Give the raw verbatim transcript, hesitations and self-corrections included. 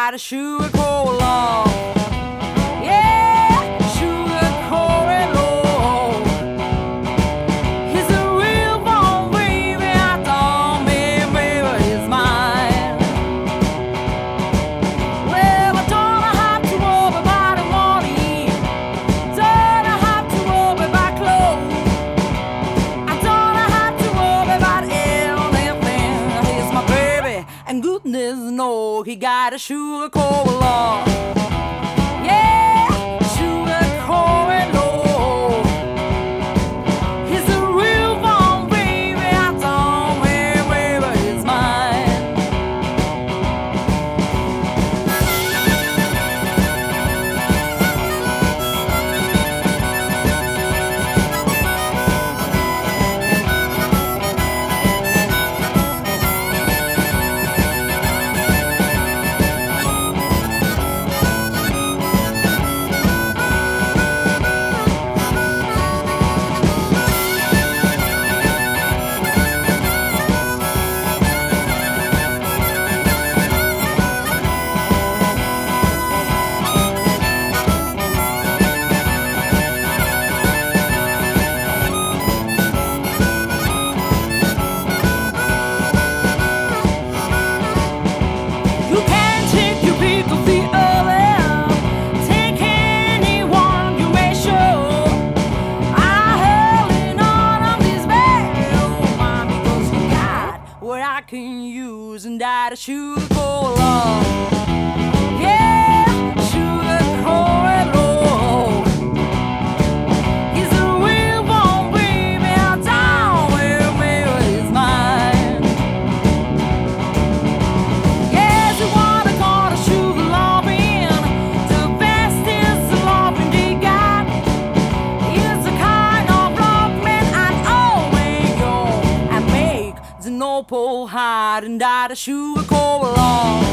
got a sugar cola. Yeah, sugar cola. He's a real born baby. I told me, baby, he's mine. Well, I don't have to worry about the money. Don't have to worry about clothes. I don't have to worry about anything. He's my baby, and goodness knows he got a sugar cola. Yeah, sugar cola. He's a real born baby. I told me, baby, he's mine. You can't take your pick of the other. Take anyone you may show. I held it on on this bell, mom, because you got what I can use, and that is sugar cola. Yeah, sugar cola. He's a real born baby. I told him he is mine. Yes, you wanna call the sugar loving. The best is the loving they got. It's the kind of love man I always go and make the noble heart, and that is sugar cola.